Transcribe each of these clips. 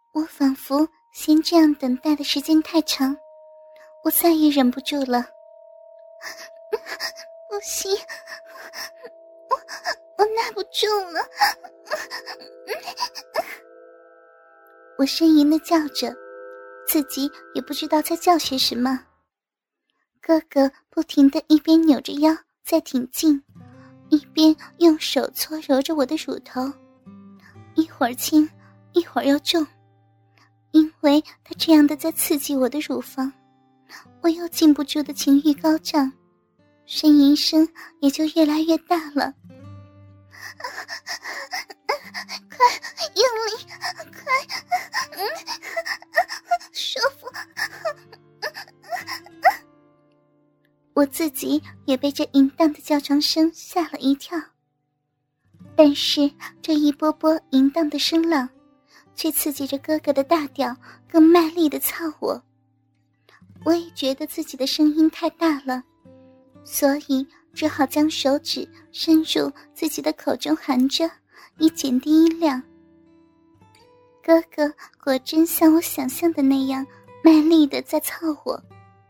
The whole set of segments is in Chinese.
我仿佛嫌这样等待的时间太长，我再也忍不住了。不行，我耐不住了。我呻吟地叫着，自己也不知道在叫些什么。哥哥不停地一边扭着腰在挺进，一边用手搓揉着我的乳头，一会儿轻一会儿又重，因为他这样的在刺激我的乳房，我又禁不住的情欲高涨，呻吟声也就越来越大了。快用力，快，舒服。我自己也被这淫荡的叫床声吓了一跳，但是这一波波淫荡的声浪却刺激着哥哥的大屌更卖力地操我。我也觉得自己的声音太大了，所以只好将手指伸入自己的口中含着，以减低音量。哥哥果真像我想象的那样卖力地在操我。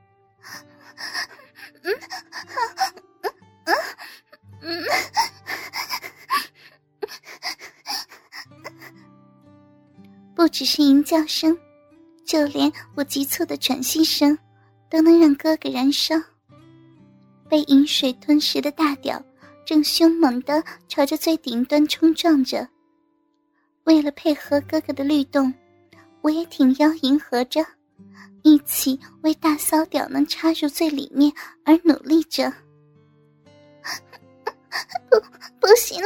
不只是淫叫声，就连我急促的喘息声都能让哥哥燃烧。被饮水吞噬的大屌正凶猛地朝着最顶端冲撞着。为了配合哥哥的律动，我也挺腰迎合着，一起为大骚屌能插入最里面而努力着。不行了，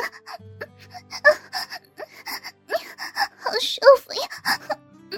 好舒服呀！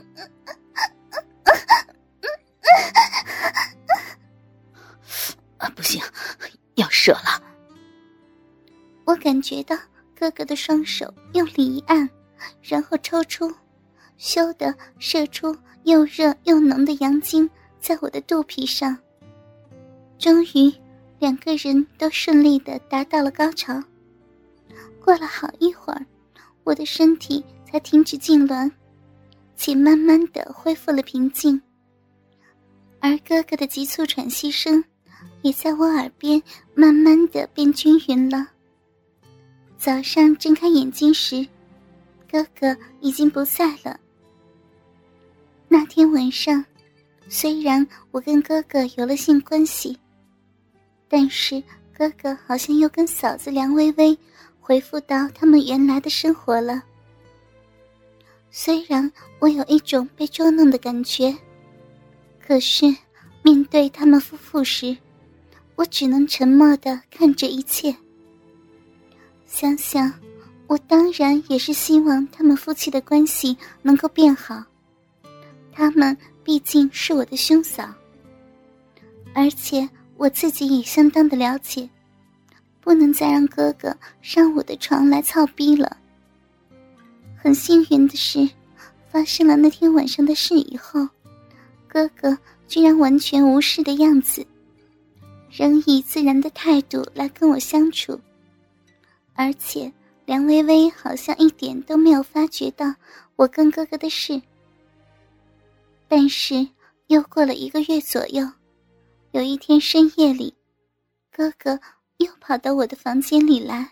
不行，要射了。 我感觉到哥哥的双手用力一按，然后抽出，咻地射出又热又浓的阳精在我的肚皮上。终于两个人都顺利地达到了高潮。过了好一会儿，我的身体才停止痉挛，且慢慢地恢复了平静。而哥哥的急促喘息声也在我耳边慢慢地变均匀了。早上睁开眼睛时，哥哥已经不在了。那天晚上，虽然我跟哥哥有了性关系，但是哥哥好像又跟嫂子梁薇薇恢复到他们原来的生活了。虽然我有一种被捉弄的感觉，可是面对他们夫妇时，我只能沉默地看着一切。想想，我当然也是希望他们夫妻的关系能够变好，他们毕竟是我的兄嫂，而且我自己也相当的了解，不能再让哥哥上我的床来操逼了。很幸运的是，发生了那天晚上的事以后，哥哥居然完全无视的样子，仍以自然的态度来跟我相处，而且梁薇薇好像一点都没有发觉到我跟哥哥的事。但是又过了1个月左右，有一天深夜里，哥哥又跑到我的房间里来。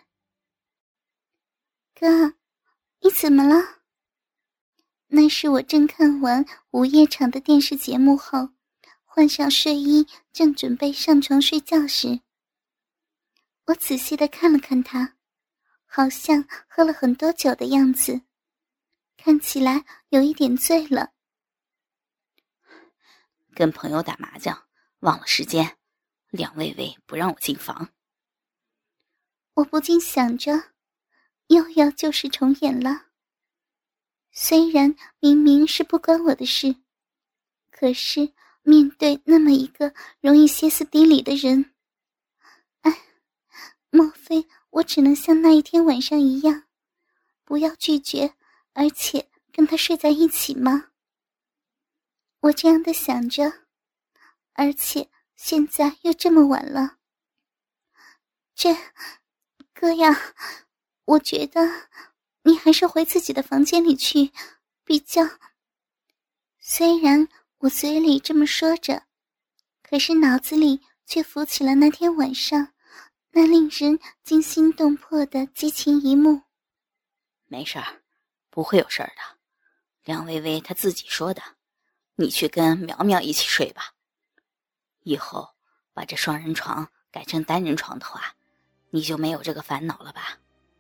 哥，你怎么了？那是我正看完午夜场的电视节目后，换上睡衣正准备上床睡觉时，我仔细地看了看他，好像喝了很多酒的样子，看起来有一点醉了。 跟朋友打麻将，忘了时间，梁薇薇不让我进房。 我不禁想着，又要旧事重演了。虽然明明是不关我的事，可是面对那么一个容易歇斯底里的人，莫非我只能像那一天晚上一样，不要拒绝，而且跟他睡在一起吗？我这样的想着，而且现在又这么晚了。哥呀，我觉得你还是回自己的房间里去，比较虽然我嘴里这么说着，可是脑子里却浮起了那天晚上那令人惊心动魄的激情一幕。 没事儿，不会有事儿的。梁薇薇她自己说的，你去跟苗苗一起睡吧。以后把这双人床改成单人床的话，你就没有这个烦恼了吧？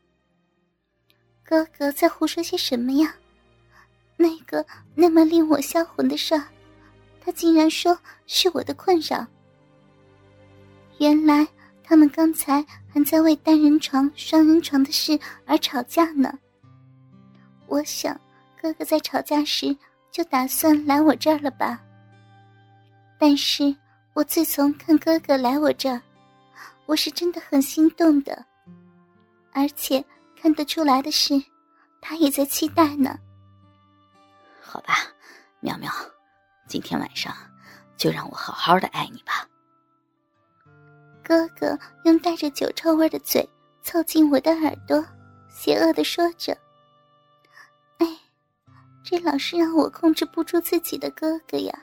哥哥在胡说些什么呀？那个那么令我销魂的事儿，他竟然说是我的困扰。原来他们刚才还在为单人床、双人床的事而吵架呢。我想哥哥在吵架时就打算来我这儿了吧。但是我自从看哥哥来我这儿，我是真的很心动的，而且看得出来的是，他也在期待呢。 好吧，苗苗，今天晚上就让我好好的爱你吧。 哥哥用带着酒臭味的嘴凑近我的耳朵，邪恶地说着：哎，这老是让我控制不住自己的哥哥呀。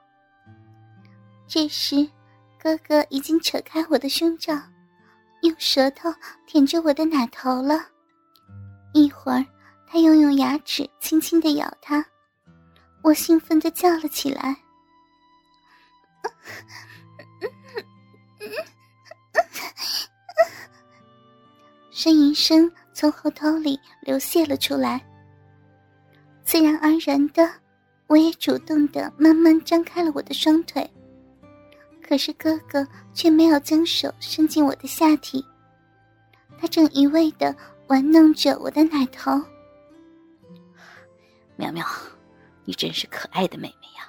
这时哥哥已经扯开我的胸罩，用舌头舔着我的奶头了。一会儿他又用牙齿轻轻地咬它，我兴奋地叫了起来。呻吟声从喉头里流泻了出来。自然而然的，我也主动地慢慢张开了我的双腿，可是哥哥却没有将手伸进我的下体，他正一味地玩弄着我的奶头。 苗苗，你真是可爱的妹妹呀。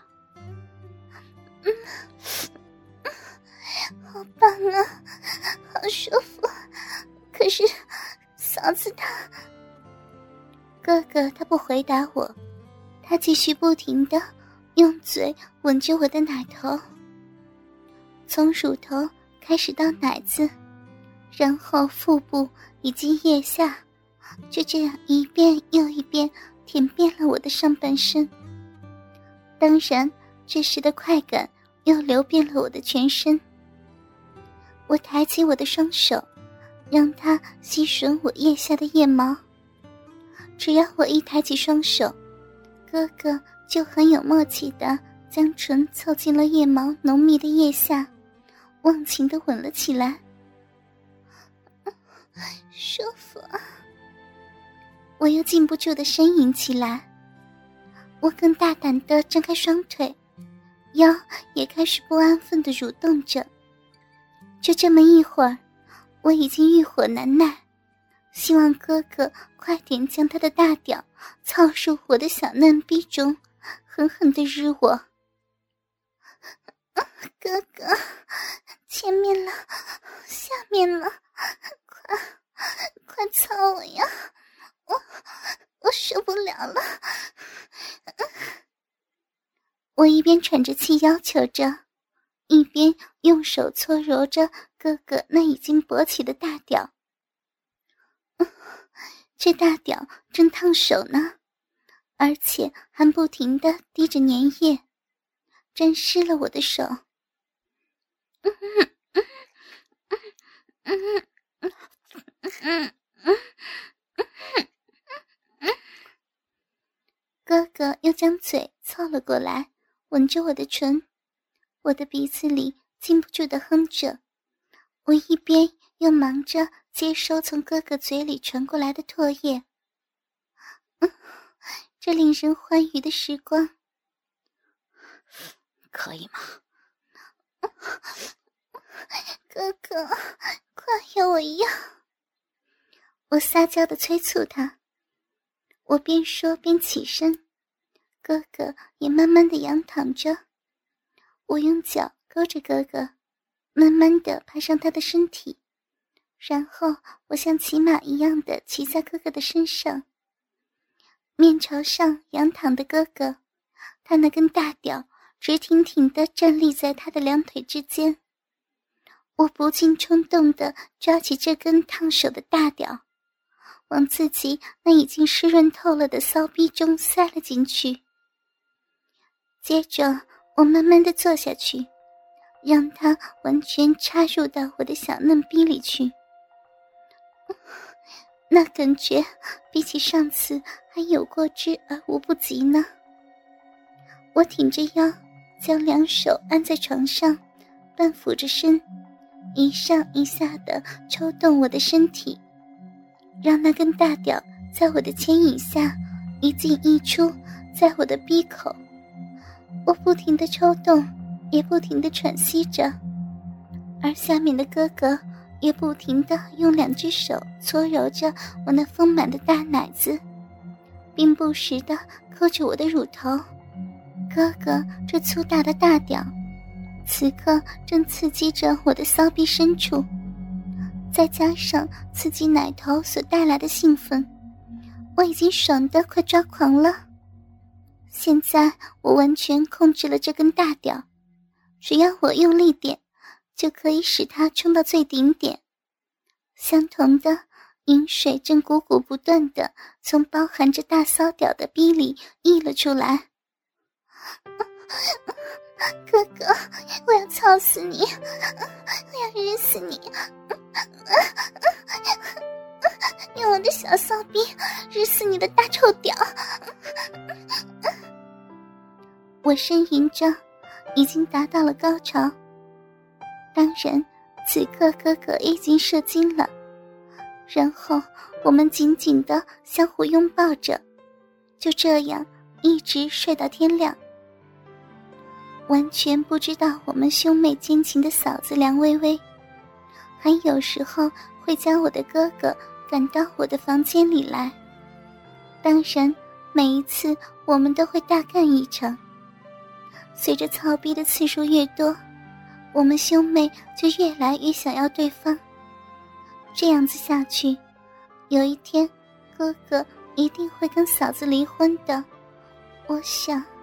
好棒啊，好舒服。可是嫂子她……哥哥他不回答我，他继续不停地用嘴吻着我的奶头，从乳头开始到奶子，然后腹部以及腋下，就这样一遍又一遍舔遍了我的上半身。当然这时的快感又流遍了我的全身。我抬起我的双手，让他吸吮我腋下的腋毛。只要我一抬起双手，哥哥就很有默契地将唇凑近了腋毛浓密的腋下，忘情地吻了起来。舒服啊！我又禁不住地呻吟起来。我更大胆地张开双腿，腰也开始不安分地蠕动着。就这么一会儿，我已经欲火难耐，希望哥哥快点将他的大屌操入我的小嫩逼中，狠狠地日我。哥哥，前面了，下面了，快操我呀！我受不了了。我一边喘着气要求着，一边用手搓揉着哥哥那已经勃起的大屌。这大屌正烫手呢，而且还不停地滴着粘液，沾湿了我的手。哥哥又将嘴凑了过来，吻着我的唇，我的鼻子里禁不住地哼着，我一边又忙着接收从哥哥嘴里传过来的唾液。这令人欢愉的时光。 可以吗？ 哥哥，快要我要！我撒娇地催促他。我边说边起身，哥哥也慢慢地仰躺着。我用脚勾着哥哥，慢慢地爬上他的身体，然后我像骑马一样地骑在哥哥的身上。面朝上仰躺的哥哥，他那根大屌直挺挺地站立在他的两腿之间。我不禁冲动地抓起这根烫手的大屌，往自己那已经湿润透了的骚逼中塞了进去。 接着我慢慢地坐下去，让它完全插入到我的小嫩逼里去。那感觉比起上次还有过之而无不及呢。我挺着腰，将两手按在床上，半俯着身，一上一下地抽动我的身体，让那根大屌在我的牵引下一进一出，在我的逼口。我不停地抽动，也不停地喘息着，而下面的哥哥也不停地用两只手搓揉着我那丰满的大奶子，并不时地抠着我的乳头。哥哥这粗大的大屌此刻正刺激着我的骚逼深处，再加上刺激奶头所带来的兴奋，我已经爽得快抓狂了。现在我完全控制了这根大屌，只要我用力点，就可以使它冲到最顶点。相同的饮水正汩汩不断地从包含着大骚屌的逼里溢了出来。哥哥，我要操死你，我要日死你，用我的小骚逼日死你的大臭屌。我呻吟着，已经达到了高潮。当然此刻哥哥已经射精了，然后我们紧紧地相互拥抱着，就这样一直睡到天亮。完全不知道我们兄妹奸情的嫂子梁薇薇，还有时候会将我的哥哥赶到我的房间里来。当然每一次我们都会大干一场。随着操逼的次数越多，我们兄妹就越来越想要对方。这样子下去，有一天哥哥一定会跟嫂子离婚的，我想。